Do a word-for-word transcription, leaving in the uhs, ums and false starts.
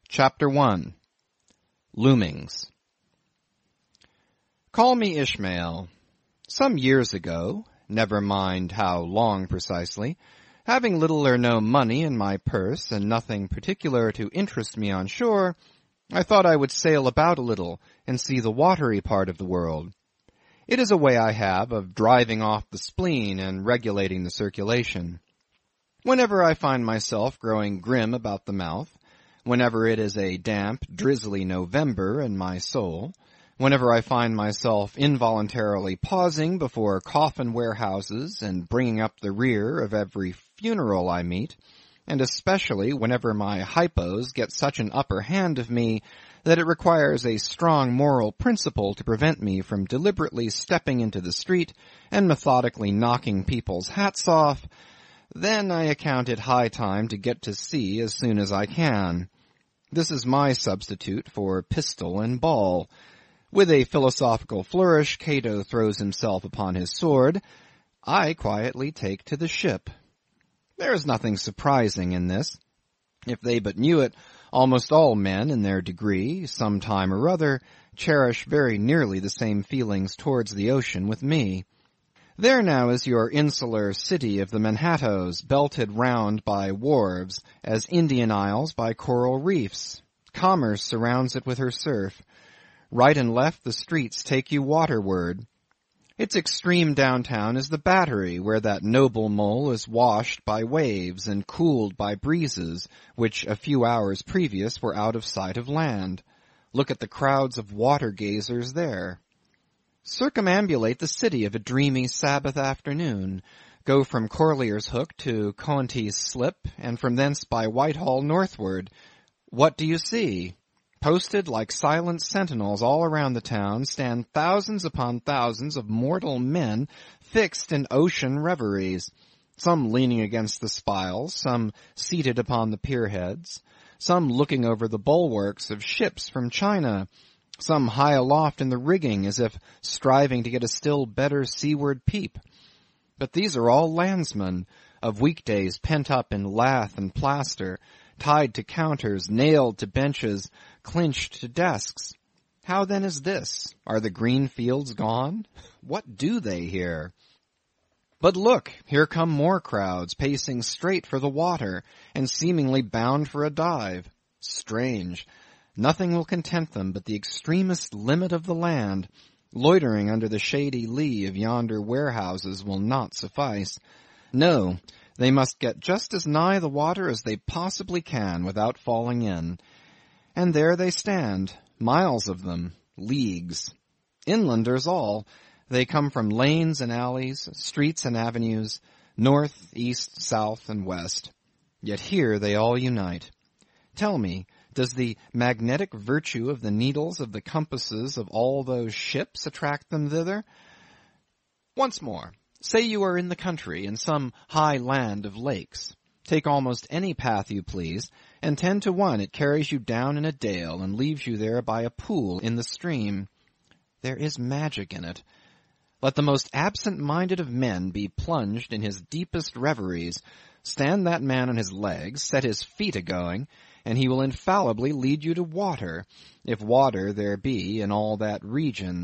Chapter one. Loomings. Call me Ishmael. Some years ago, never mind how long precisely, having little or no money in my purse and nothing particular to interest me on shore, I thought I would sail about a little and see the watery part of the world. It is a way I have of driving off the spleen and regulating the circulation. Whenever I find myself growing grim about the mouth, whenever it is a damp, drizzly November in my soul, whenever I find myself involuntarily pausing before coffin warehouses and bringing up the rear of every funeral I meet, and especially whenever my hypos get such an upper hand of me that it requires a strong moral principle to prevent me from deliberately stepping into the street and methodically knocking people's hats off, then I account it high time to get to sea as soon as I can. This is my substitute for pistol and ball. With a philosophical flourish, Cato throws himself upon his sword. I quietly take to the ship. There is nothing surprising in this. If they but knew it, almost all men in their degree, some time or other, cherish very nearly the same feelings towards the ocean with me. There now is your insular city of the Manhattoes, belted round by wharves, as Indian Isles by coral reefs. Commerce surrounds it with her surf. Right and left the streets take you waterward. Its extreme downtown is the Battery, where that noble mole is washed by waves and cooled by breezes, which a few hours previous were out of sight of land. Look at the crowds of water-gazers there. Circumambulate the city of a dreamy Sabbath afternoon. Go from Corlier's Hook to Coenties Slip, and from thence by Whitehall northward. What do you see? Posted like silent sentinels all around the town stand thousands upon thousands of mortal men fixed in ocean reveries, some leaning against the spiles, some seated upon the pierheads, some looking over the bulwarks of ships from China, some high aloft in the rigging as if striving to get a still better seaward peep. But these are all landsmen, of weekdays pent up in lath and plaster, tied to counters, nailed to benches, clinched to desks. How then is this? Are the green fields gone? What do they here? But look, here come more crowds, pacing straight for the water, and seemingly bound for a dive. Strange. Nothing will content them but the extremest limit of the land. Loitering under the shady lee of yonder warehouses will not suffice. No, they must get just as nigh the water as they possibly can without falling in. And there they stand, miles of them, leagues. Inlanders all. They come from lanes and alleys, streets and avenues, north, east, south, and west. Yet here they all unite. Tell me, does the magnetic virtue of the needles of the compasses of all those ships attract them thither? Once more, say you are in the country, in some high land of lakes. Take almost any path you please, and ten to one it carries you down in a dale and leaves you there by a pool in the stream. There is magic in it. Let the most absent-minded of men be plunged in his deepest reveries. Stand that man on his legs, set his feet a-going, and he will infallibly lead you to water, if water there be in all that region.